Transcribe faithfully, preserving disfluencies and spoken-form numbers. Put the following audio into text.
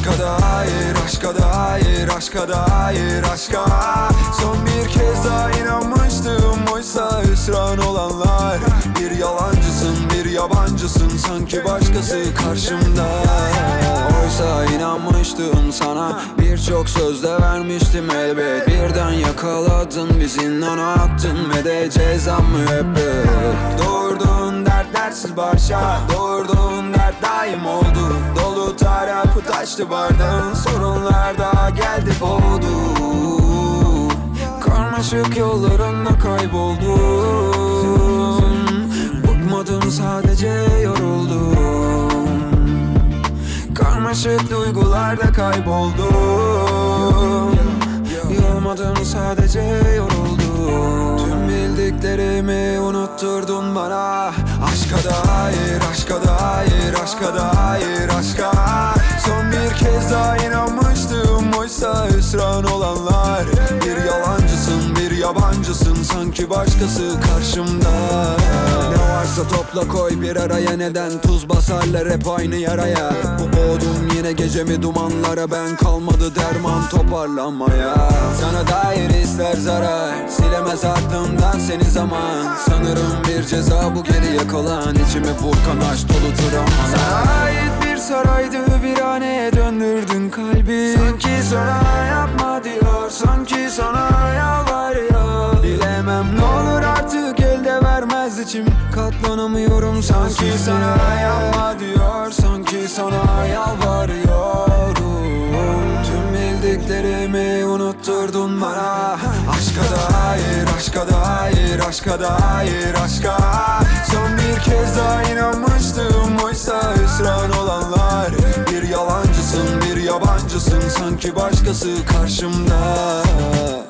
Aşka dair, aşka dair, aşka dair, aşka. Son bir kez daha inanmıştım, oysa hüsran olanlar. Bir yalancısın, bir yabancısın, sanki başkası karşımda. Oysa inanmıştım sana, birçok söz de vermiştim elbet. Birden yakaladın, biz zinana attın ve de cezam müebbet. Doğurduğun dert dertsiz başa, doğurduğun dert daim oldu. Dolu tarafı taştı bardağın, sorunlar daha geldi boğdu. Karmaşık yollarında kayboldum. Bıkmadım, sadece yoruldum. Karmaşık duygularda kayboldum. Yılmadım, sadece yoruldum. Tüm bildiklerimi unutturdun bana. Aşka dair, aşka dair, aşka dair, aşka. Son bir kez daha inanmıştım, oysa hüsran olanlar. Bir yalancısın, bir yabancısın, sanki başkası karşımda. Ne varsa topla koy bir araya, neden tuz basarlar hep aynı yaraya. Bu boğdum yine gecemi dumanlara, ben kalmadı derman toparlanmaya. Sana dair hisler zarar, silemez aklımdan seni zaman. Sanırım bir ceza bu geriye kalan, içimi burkan aşk dolu travma. Sana ait bir saraydı, viraneye döndürdün kalbi. Sanki sana yapma diyor, sanki sana yalvarıyor. Bilemem ne olur artık, elde vermez içim, katlanamıyorum. Sanki sana yapma diyor, sanki sana yalvarıyorum. Tüm bildiklerimi unutturdun bana. Aşka dair, aşka dair, aşka dair, aşka. Son bir kez daha inanmıştım, oysa hüsran olanlar. Bir yalancısın, bir yabancısın, sanki başkası karşımda.